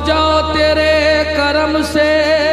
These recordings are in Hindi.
ख्वाजा तेरे करम से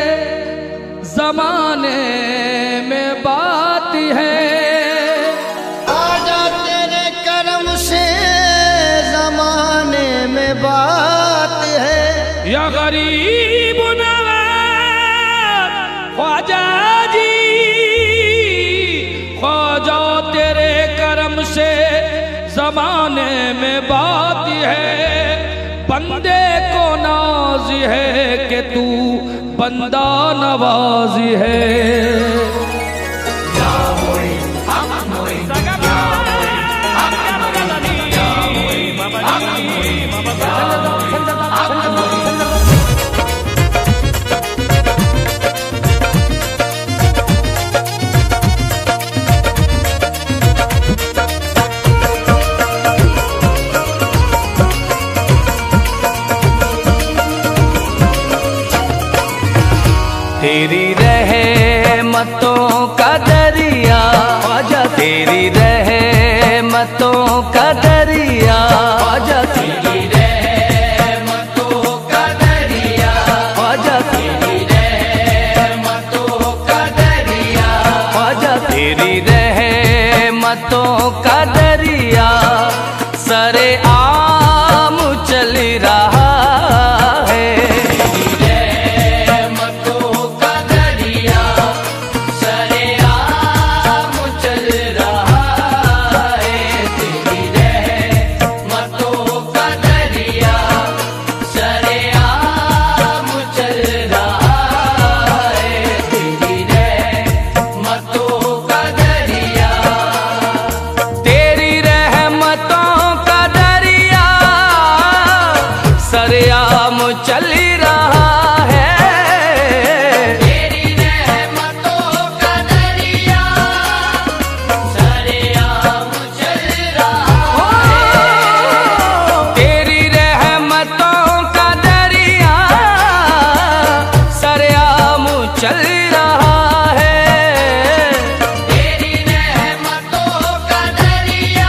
जमाने में बात है, ख्वाजा तेरे करम से जमाने में बात है। या गरीब नवाज ख्वाजा जी, ख्वाजा तेरे करम से जमाने में बात है। बंदे को नाज है कि तू बंदा नवाजी है। तेरी रहमतों का दरिया ख्वाजा, तेरी रहमतों का दरिया ख्वाजा, तेरी रहमतों का दरिया ख्वाजा, तेरी रहमतों का दरिया ख्वाजा, तेरी रहमतों का दरिया सरे आम चल रहा चल रहा है। तेरी रहमतों का दरिया सरेआम चल रहा है। तेरी रहमतों का दरिया सरेआम चल रहा है। तेरी रहमतों का दरिया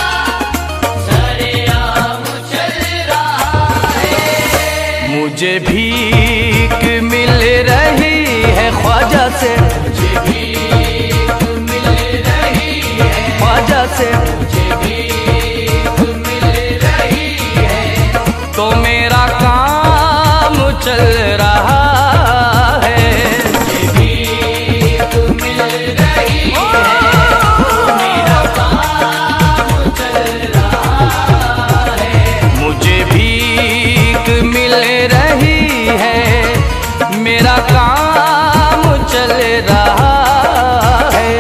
सरेआम चल रहा है। मुझे भीख मिल रही है ख्वाजा से, मुझे भीख मिल रही है ख्वाजा से, मुझे भीख मिल रही है। तो मेरा काम चल रहा है। मुझे भीख मिल रही है, तो मेरा काम चल रहा है। मुझे भीख मिल रही है, मेरा काम चल रहा है।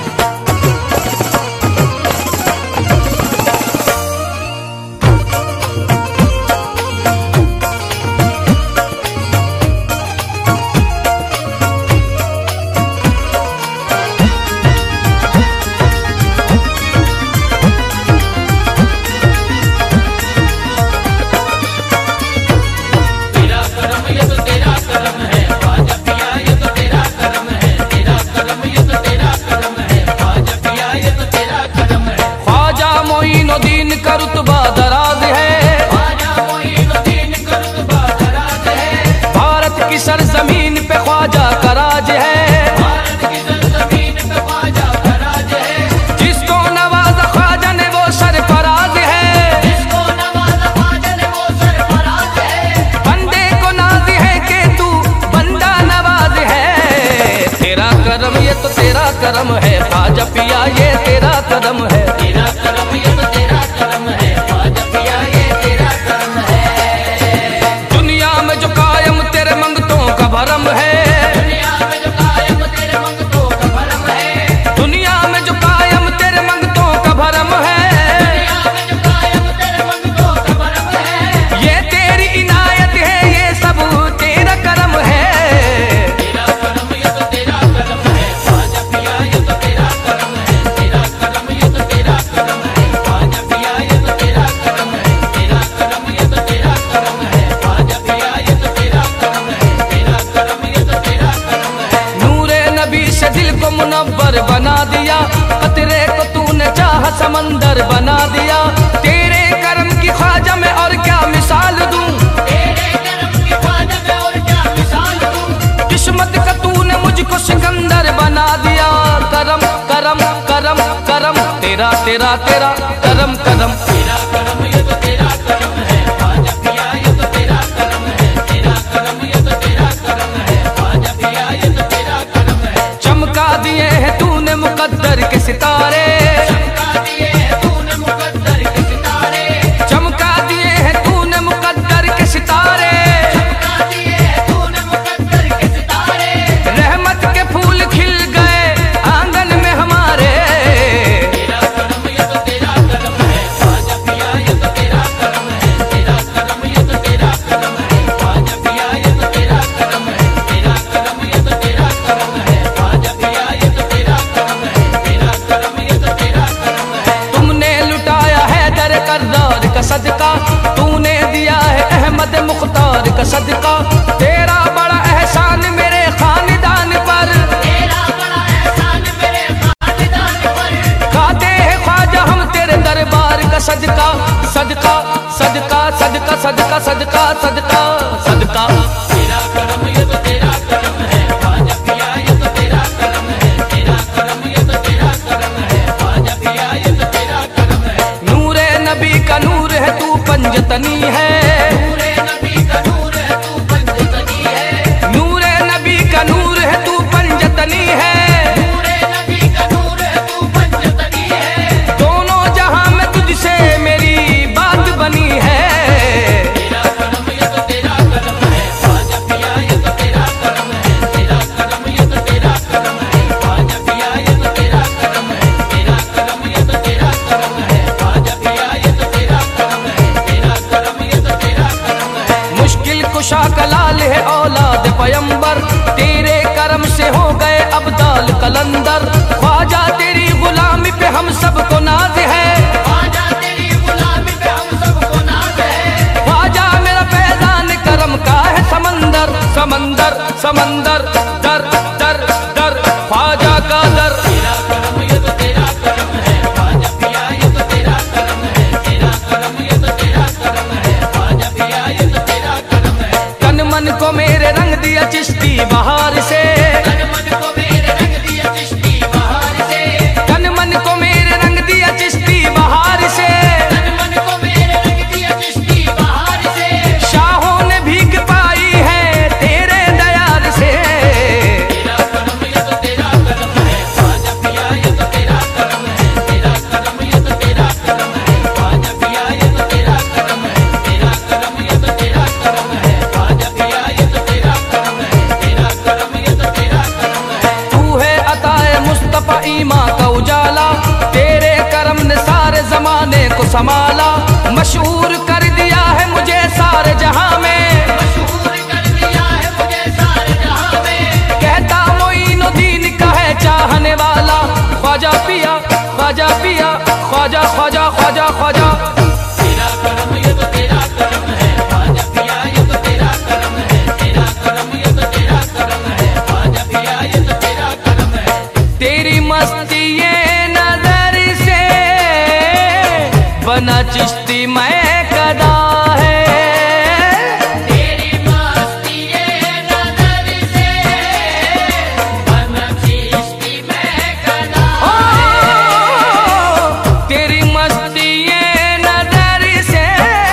मोइनुद्दीन का रुतबा दराज है, मोइनुद्दीन का रुतबा दराज है। भारत की सरजमीन पे ख्वाजा का राज है, भारत की सरजमीन पे ख्वाजा का राज है। जिसको नवाजा ख्वाजा ने वो सरफराज है, जिसको नवाजा ख्वाजा ने वो सरफराज है। बंदे को नाज है कि तू बंदा नवाज है। तेरा करम ये तो तेरा करम है ख्वाजा पिया, ये तेरा करम है। तेरा करम ये तो तेरा करम है ख्वाजा पिया, ये तेरा करम है। दुनिया में जो कायम तेरे मंगतों का भरम है, दुनिया में जो कायम तेरे मंगतों का भरम है। दुनिया में जो कायम तेरे मंगतों का भरम है, दुनिया में जो कायम तेरे मंगतों का भरम है। ये तेरी इनायत है, ये सब तेरा करम है। तेरा करम ये तो तेरा करम है ख्वाजा पिया, ये तो तेरा करम है। तेरा करम ये तो तेरा करम है ख्वाजा पिया, ये तो तेरा करम है। तेरा करम ये तो तेरा करम है ख्वाजा पिया, ये तो तेरा करम है। तेरा करम ये तो तेरा करम है। नूरे नबी से दिल को मुनव्वर बना दिया, कतरे को तूने चाह समंदर बना दिया। तेरे करम की ख्वाजा में और क्या मिसाल दूं, तेरे करम की करम करम करम तेरा तेरा तेरा करम करम तेरा करम ये तो तेरा करम है ख्वाजा पिया ये तो तेरा करम है तेरा करम ये तो तेरा करम है ख्वाजा पिया ये तो तेरा करम है। चमका दिए हैं तूने मुकद्दर के सितारे चमका दिए हैं तूने मुकद्दर के सितारे चमका दिए हैं तूने मुकद्दर के सितारे चमका दिए हैं तूने मुकद्दर के सितारे रहमत के फूल खिल गए आंगन में हमारे तेरा करम ये तो तेरा करम है ख्वाजा पिया ये तो तेरा करम है तेरा करम ये तो तेरा करम है ख्वाजा पिया ये तो तेरा करम है तेरा करम ये तो तेरा करम है ख्वाजा पिया ये तो तेरा करम है तेरा करम ये तो तेरा करम है। तुमने लुटाया है दर कर्रार का सदका तूने दिया है अहमद मुख्तार का सदका तेरा बड़ा एहसान मेरे खानदान पर तेरा बड़ा एहसान मेरे खानदान पर खाते हैं ख्वाजा हम तेरे दरबार का सदका सदका सदका सदका सदका सदका सदका सदका तेरा करम ये तो तेरा करम है ख्वाजा पिया ये तो तेरा करम है तेरा करम ये तो तेरा करम है ख्वाजा पिया ये तो तेरा करम है। नूरे नबी का नूर है तू पंजतनी है नूरे नबी का नूर है तू पंजतनी है नूरे नबी का नूर है तू पंजतनी है नूरे नबी का नूर है तू पंजतनी है दोनों जहां में तुझसे मेरी बात बनी है तेरा करम ये तो तेरा करम है ख्वाजा पिया ये तो तेरा करम है तेरा करम ये तो तेरा करम है ख्वाजा पिया ये तो तेरा करम है तेरा करम ये तो तेरा करम है ख्वाजा पिया ये तो तेरा करम है तेरा करम ये तो तेरा करम है। मुश्किल कुशा कलाल है औलाद पयंबर तेरे करम से हो गए अब्दाल कलंदर ख्वाजा तेरी गुलामी पे हम सबको नाज है ख्वाजा तेरी गुलामी पे हम सबको नाज है ख्वाजा मेरा फैजान करम का है समंदर समंदर समंदर दर दर दर ख्वाजा का दर तेरा करम ये तो तेरा करम है ख्वाजा पिया ये तो तेरा करम है तेरा करम ये तो तेरा करम है ख्वाजा पिया ये तो तेरा करम है। तन मन को मेरे रंग दिया चिश्ती बहार से तन मन को मेरे रंग दिया चिश्ती बहार से तन मन को मेरे रंग दिया चिश्ती बहार से तन मन को मेरे रंग दिया चिश्ती बहार से शाहों ने भीग पाई है तेरे दयाल से तेरा करम ये तो तेरा करम है ख्वाजा पिया ये तो तेरा करम है तेरा करम ये तो तेरा करम है ख्वाजा पिया ये तो तेरा करम है तेरा करम ये तो तेरा करम है ख्वाजा पिया ये तो तेरा करम है तेरा करम ये तो तेरा करम है। तू है अताए मुस्तफा ईमा का उजाला तेरे करम ने सारे जमाने को संभाला मशहूर कर दिया है मुझे सारे जहां में मशहूर कर दिया है मुझे सारे जहां में कहता मोइनुद्दीन का है चाहने वाला ख्वाजा पिया ख्वाजा पिया ख्वाजा ख्वाजा ख्वाजा ख्वाजा तेरा करम ये तो तेरा करम है ख्वाजा पिया ये तो तेरा करम है तेरा करम ये तो तेरा करम है ख्वाजा पिया ये तो तेरा करम है। तेरी मस्ती ये नजर से बना चिश्ती मैं कदा है तेरी मस्ती ये नजर से बना चिश्ती मैं कदा है तेरी मस्ती ये नजर से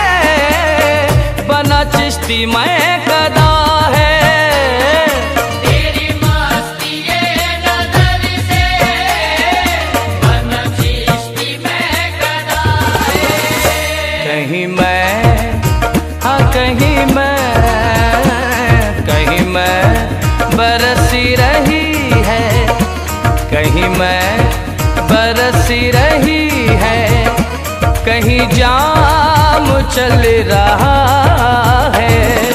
बना चिश्ती मैं कदा है तेरी मस्ती ये नजर से बना चिश्ती मैं कदा है। कहीं मैं हाँ कहीं मैं बरसी रही है कहीं मैं बरसी रही है कहीं जाम चल रहा है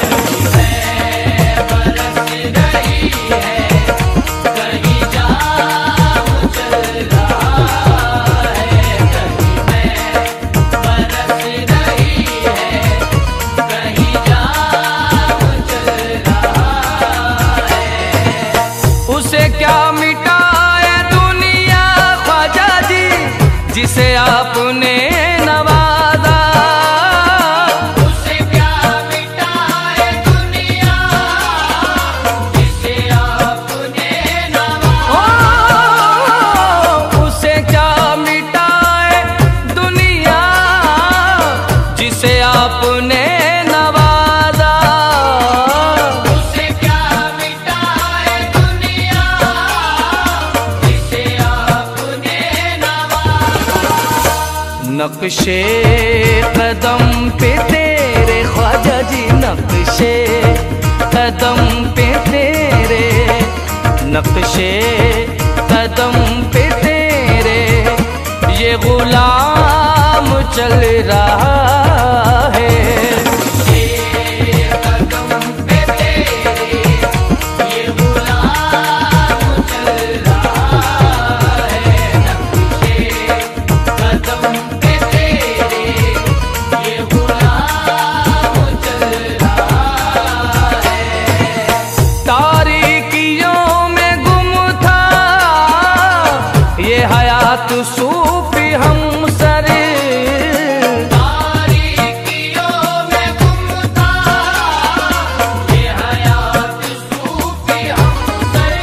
उसे क्या मिटाए दुनिया ख्वाजा जी जिसे आपने नवाजा उसे क्या मिटाए नक्शे कदम पे तेरे ख्वाजा जी, नक्शे कदम पे तेरे, नक्शे कदम पे तेरे, ये गुलाम चल रहा है। सूफी हम सर, तारीकियों में गुम था ये हयात सूफी हम सर,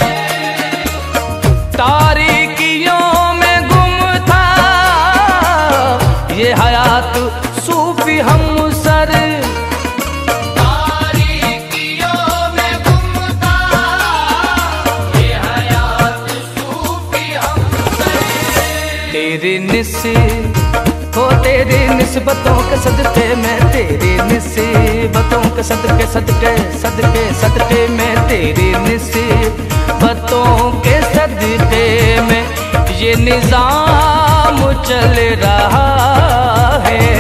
तारीकियों में गुम था ये हयात सूफी हम सर, तारीकियों में गुम था ये हयात सूफी हम सर। तेरी तेरी निस्बतों के सदके में, तेरी निस्बतों के सदके सदके सदके सदके में, तेरी निस्बतों के सदके में ये निजाम चल रहा है।